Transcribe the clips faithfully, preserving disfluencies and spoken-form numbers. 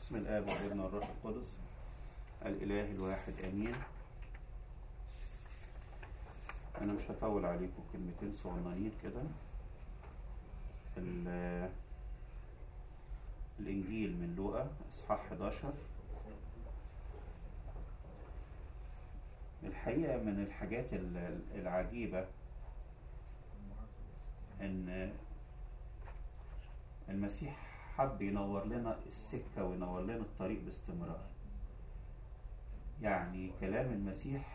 بسم الآب والابن والروح القدس الإله الواحد آمين. أنا مش هطول عليكم، كلمتين صغننين كده. الإنجيل من لوقا إصحاح حداشر. الحقيقة من الحاجات العجيبة إن المسيح حب ينور لنا السكة وينور لنا الطريق باستمرار. يعني كلام المسيح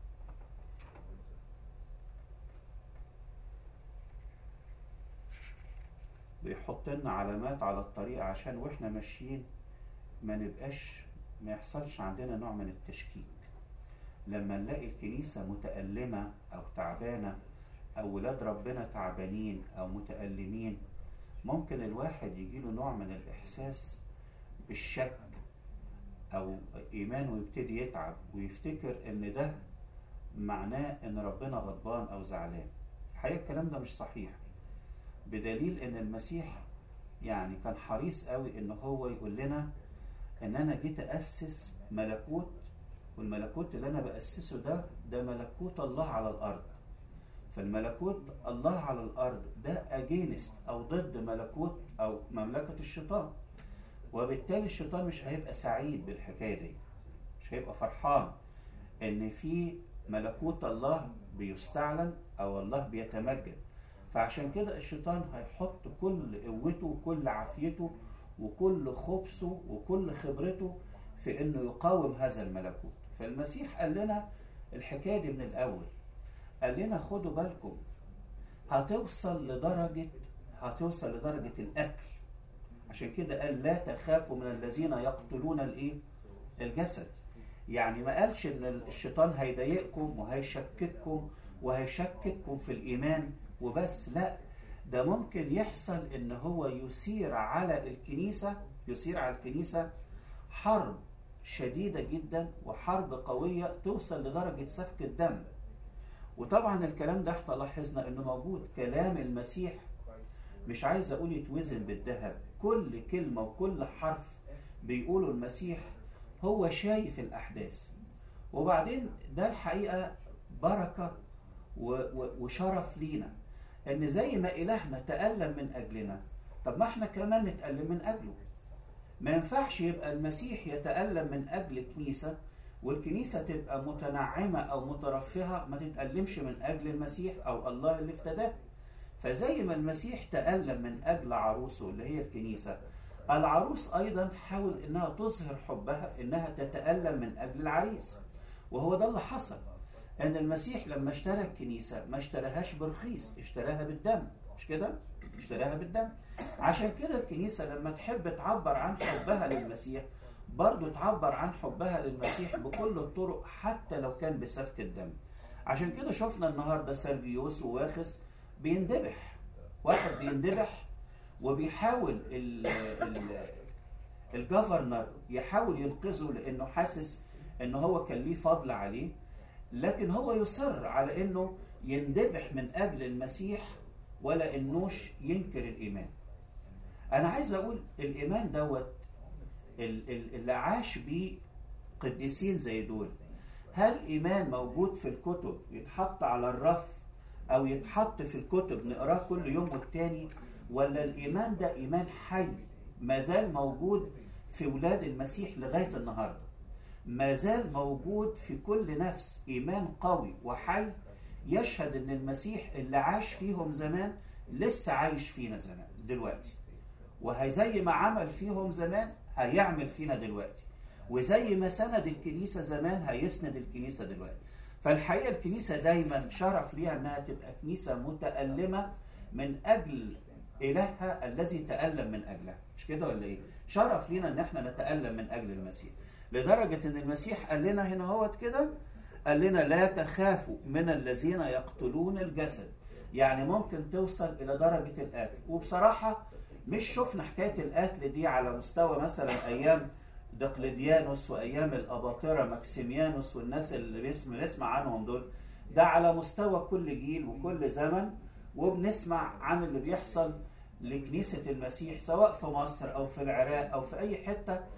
بيحط لنا علامات على الطريق عشان واحنا ماشيين ما نبقاش ما يحصلش عندنا نوع من التشكيك. لما نلاقي الكنيسة متألمة أو تعبانة أو ولاد ربنا تعبانين أو متألمين، ممكن الواحد يجيله نوع من الإحساس بالشك أو إيمانه يبتدي يتعب ويفتكر إن ده معناه إن ربنا غضبان أو زعلان. الحقيقة الكلام ده مش صحيح، بدليل إن المسيح يعني كان حريص قوي إن هو يقول لنا إن أنا جيت أسس ملكوت، والملكوت اللي أنا بأسسه ده ده ملكوت الله على الأرض. فالملكوت الله على الأرض ده أجينست أو ضد ملكوت أو مملكة الشيطان، وبالتالي الشيطان مش هيبقى سعيد بالحكاية دي، مش هيبقى فرحان إن في ملكوت الله بيستعلن أو الله بيتمجد. فعشان كده الشيطان هيحط كل قوته وكل عافيته وكل خبثه وكل خبرته في إنه يقاوم هذا الملكوت. فالمسيح قال لنا الحكاية دي من الأول، قال لنا خدوا بالكم هتوصل لدرجة هتوصل لدرجة القتل. عشان كده قال لا تخافوا من الذين يقتلون الايه؟ الجسد. يعني ما قالش ان الشيطان هيضايقكم وهيشكككم وهيشكككم في الإيمان وبس، لا، ده ممكن يحصل ان هو يثير على الكنيسة يثير على الكنيسة حرب شديدة جدا وحرب قوية توصل لدرجة سفك الدم. وطبعا الكلام ده احنا لاحظنا انه موجود. كلام المسيح مش عايز اقول يتوزن بالذهب، كل كلمة وكل حرف بيقوله المسيح هو شايف الاحداث. وبعدين ده الحقيقة بركة وشرف لينا ان زي ما الهنا تألم من اجلنا، طب ما احنا كمان نتألم من اجله. ما ينفعش يبقى المسيح يتألم من اجل كنيسة والكنيسة تبقى متنعمة أو مترفهة ما تتألمش من أجل المسيح أو الله اللي افتداه. فزي ما المسيح تألم من أجل عروسه اللي هي الكنيسة، العروس أيضا حاول إنها تظهر حبها في إنها تتألم من أجل العريس. وهو ده اللي حصل، أن المسيح لما اشترى الكنيسة ما اشتراهاش برخيص، اشتراها بالدم، مش كده؟ اشتراها بالدم. عشان كده الكنيسة لما تحب تعبر عن حبها للمسيح برضو تعبر عن حبها للمسيح بكل الطرق حتى لو كان بسفك الدم. عشان كده شفنا النهاردة سيرجيوس وواخس بيندبح، واحد بيندبح وبيحاول الجفرنر يحاول ينقذه لأنه حاسس أنه هو كان ليه فضل عليه، لكن هو يصر على أنه يندبح من أجل المسيح ولا أنوش ينكر الإيمان. أنا عايز أقول الإيمان دوت اللي عاش بيه قديسين زي دول، هل إيمان موجود في الكتب يتحط على الرف أو يتحط في الكتب نقراه كل يوم والتاني، ولا الإيمان ده إيمان حي ما زال موجود في ولاد المسيح لغاية النهاردة؟ ما زال موجود في كل نفس إيمان قوي وحي يشهد أن المسيح اللي عاش فيهم زمان لسه عايش فينا زمان دلوقتي، وهي ما عمل فيهم زمان هيعمل فينا دلوقتي، وزي ما سند الكنيسة زمان هيسند الكنيسة دلوقتي. فالحقيقة الكنيسة دايما شرف ليها انها تبقى كنيسة متألمة من اجل الهها الذي تألم من اجلها، مش كده ولا ايه؟ شرف لينا ان احنا نتألم من اجل المسيح، لدرجة ان المسيح قال لنا هنا هوت كده، قال لنا لا تخافوا من الذين يقتلون الجسد. يعني ممكن توصل الى درجة القتل. وبصراحة مش شفنا حكاية القتل دي على مستوى مثلا أيام دقلديانوس وأيام الأباطرة ماكسيميانوس والناس اللي بنسمع عنهم دول، ده على مستوى كل جيل وكل زمن. وبنسمع عن اللي بيحصل لكنيسة المسيح سواء في مصر أو في العراق أو في أي حتة،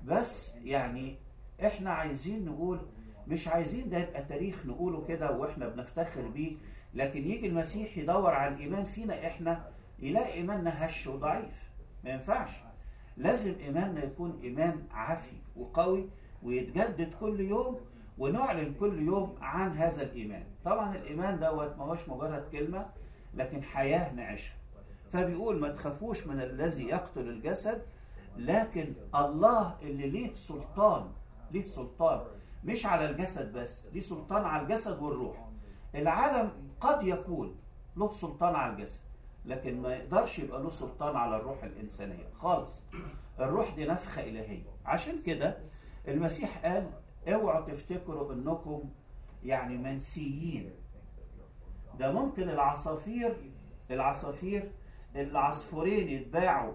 بس يعني احنا عايزين نقول، مش عايزين ده يبقى تاريخ نقوله كده واحنا بنفتخر بيه، لكن يجي المسيح يدور على الايمان فينا احنا يلاقي ايماننا هش وضعيف. ما ينفعش، لازم ايماننا يكون ايمان عافي وقوي ويتجدد كل يوم، ونعلن كل يوم عن هذا الايمان. طبعا الايمان دوت ما هوش مجرد كلمه، لكن حياه نعيشها. فبيقول ما تخافوش من الذي يقتل الجسد، لكن الله اللي ليه سلطان، ليه سلطان مش على الجسد بس، ليه سلطان على الجسد والروح. العالم قد يكون له سلطان على الجسد، لكن ما يقدرش يبقى له سلطان على الروح الإنسانية خالص. الروح دي نفخة إلهية. عشان كده المسيح قال اوعوا تفتكروا انكم يعني منسيين. ده ممكن العصافير العصافير العصفورين يتباعوا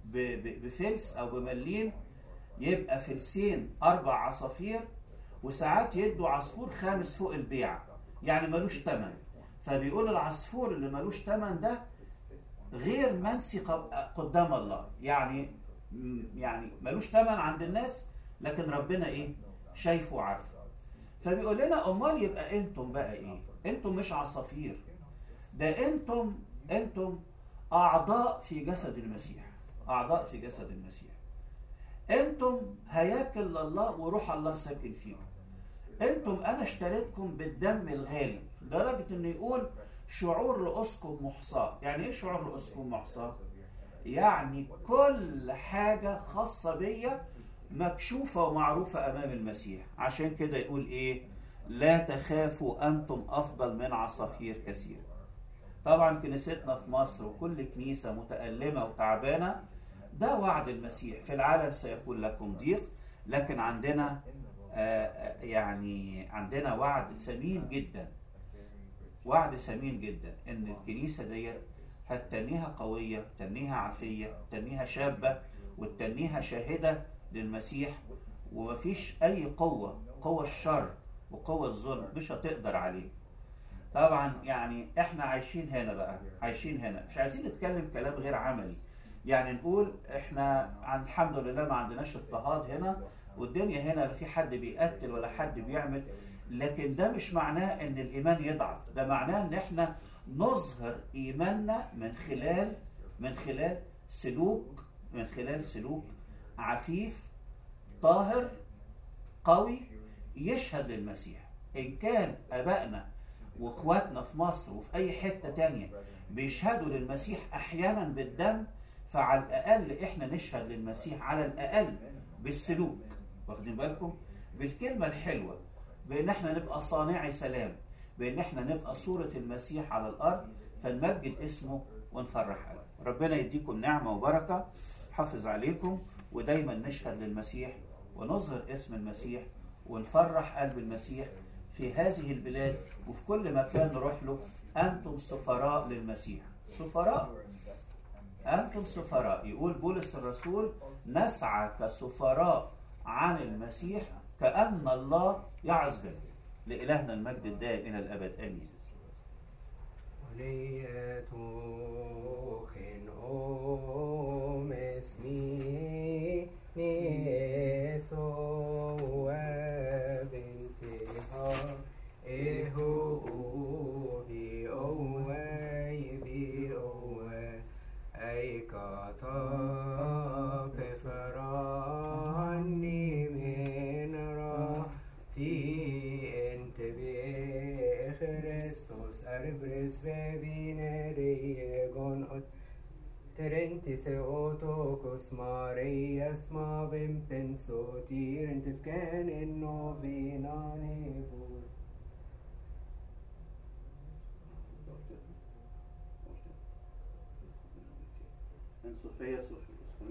بفلس او بمليم، يبقى فلسين اربع عصافير، وساعات يدوا عصفور خامس فوق البيع، يعني ملوش تمن. فبيقول العصفور اللي ملوش تمن ده غير منسي قدام الله، يعني يعني ملوش تمن عند الناس، لكن ربنا ايه شايفه وعارفه. فبيقول لنا امال يبقى انتم بقى ايه؟ انتم مش عصافير، ده انتم انتم اعضاء في جسد المسيح، اعضاء في جسد المسيح. انتم هياكل لله وروح الله ساكن فيكم. انتم انا اشتريتكم بالدم الغالي، لدرجه انه يقول شعور رؤوسكم محصاه. يعني ايه شعور رؤوسكم محصاه؟ يعني كل حاجه خاصه بيا مكشوفه ومعروفه امام المسيح. عشان كده يقول ايه؟ لا تخافوا انتم افضل من عصافير كثير. طبعا كنيستنا في مصر وكل كنيسه متألمه وتعبانه، ده وعد المسيح. في العالم سيكون لكم ضيق، لكن عندنا آه يعني عندنا وعد ثمين جدا، وعد ثمين جدا ان الكنيسه ديت هتتنيها قويه، تنيها عافيه، تنيها شابه، وتنيها شاهده للمسيح. ومفيش اي قوه، قوه الشر وقوه الظلم مش هتقدر عليه. طبعا يعني احنا عايشين هنا بقى، عايشين هنا مش عايزين نتكلم كلام غير عملي. يعني نقول احنا عن الحمد لله ما عندناش اضطهاد هنا، والدنيا هنا لا في حد بيقتل ولا حد بيعمل، لكن ده مش معناه ان الايمان يضعف. ده معناه ان احنا نظهر ايماننا من خلال من خلال سلوك من خلال سلوك عفيف طاهر قوي يشهد للمسيح. ان كان ابائنا واخواتنا في مصر وفي اي حته تانية بيشهدوا للمسيح احيانا بالدم، فعلى الاقل احنا نشهد للمسيح على الاقل بالسلوك. واخدين بالكم؟ بالكلمه الحلوه، بان احنا نبقى صانعي سلام، بان احنا نبقى صوره المسيح على الارض، فنمجد اسمه ونفرح قلبه. ربنا يديكم نعمه وبركه، حافظ عليكم، ودايما نشهد للمسيح ونظهر اسم المسيح ونفرح قلب المسيح في هذه البلاد وفي كل مكان نروح له. أنتم سفراء للمسيح، سفراء، أنتم سفراء. يقول بولس الرسول نسعى كسفراء عن المسيح كأن الله يعظ به. لإلهنا المجد الدائم إلى الأبد آمين. Terente otokos Marias mavim pensotir entifkan in novena nevur. En Sofia, Sofia.